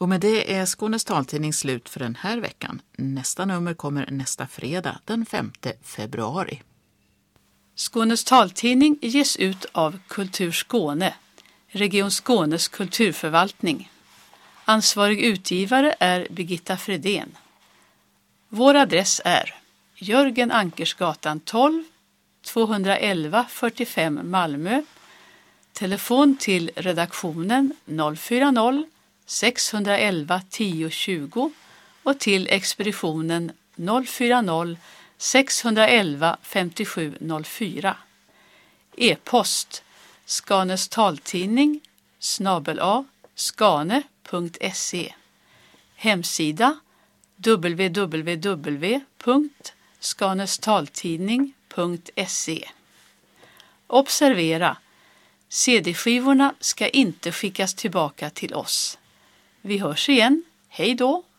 Och med det är Skånes taltidning slut för den här veckan. Nästa nummer kommer nästa fredag, den 5 februari. Skånes taltidning ges ut av Kultur Skåne, Region Skånes kulturförvaltning. Ansvarig utgivare är Birgitta Fredén. Vår adress är Jörgen Ankersgatan 12, 211 45 Malmö. Telefon till redaktionen 040 611 1020 och till expeditionen 040 611 5704. E-post skanestaltidning @skane.se. Hemsida www.skanestaltidning.se. Observera! CD-skivorna ska inte skickas tillbaka till oss. Vi hörs igen. Hej då!